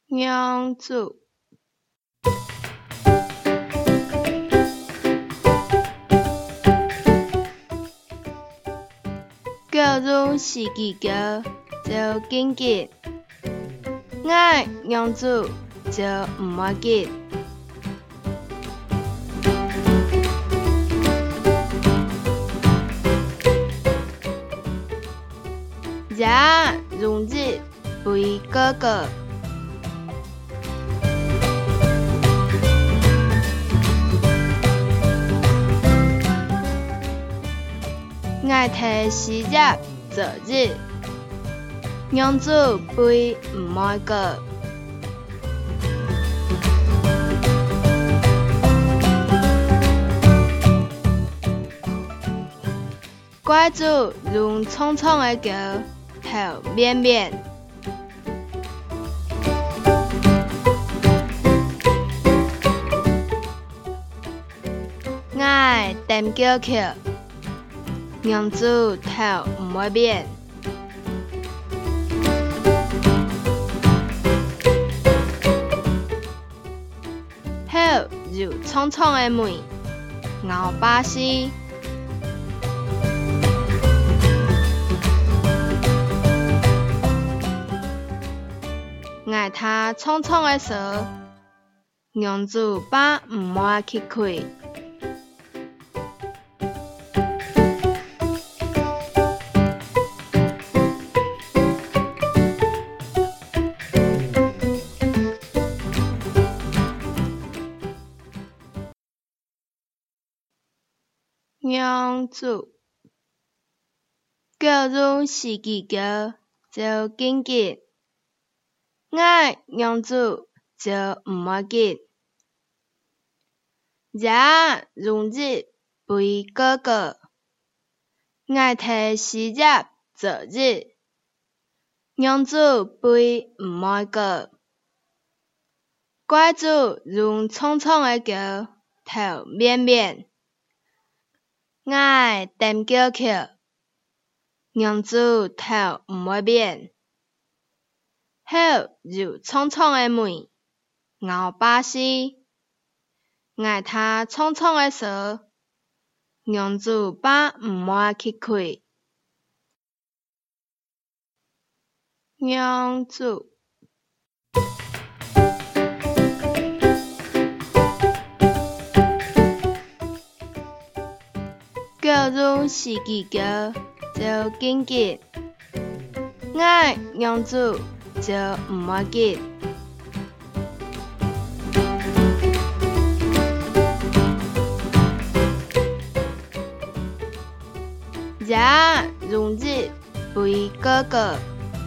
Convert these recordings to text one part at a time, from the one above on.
娘子，叫做是记叫就紧紧，爱娘子就唔要紧。呀，容易为哥哥。爱提时日做日，娘子陪唔爱过。拐子用匆匆的叫，头绵绵。爱踮脚翘。娘子头唔会变，好如匆匆的梅，咬巴士，爱他匆匆的说，娘子把唔爱去开。娘子，叫做是记叫就紧紧，爱娘子就唔要紧。呀，容易为哥哥，爱提时日做日，娘子陪唔爱过。拐子用匆匆的叫，头绵绵。爱踮脚翘，娘子头唔会变，好如匆匆的梅，咬巴士，爱他匆匆的说，娘子把唔爱去开。娘子。叫做是记叫就紧紧，爱娘子就唔要紧。呀，容易为哥哥。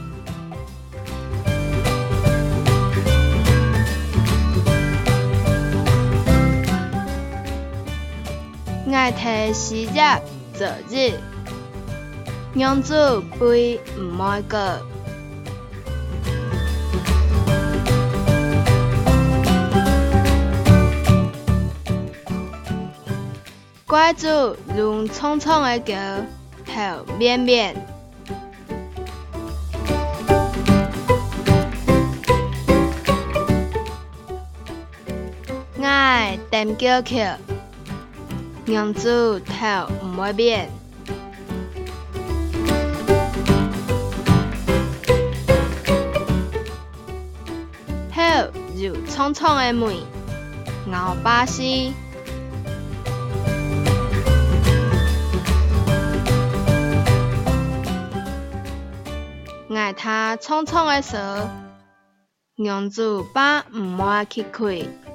爱提时日做日，娘子陪唔爱过。拐子用匆匆的叫，头绵绵。爱踮脚翘。娘子头唔会变，好如匆匆的梅，咬巴士，爱他匆匆的说，娘子把唔爱去开。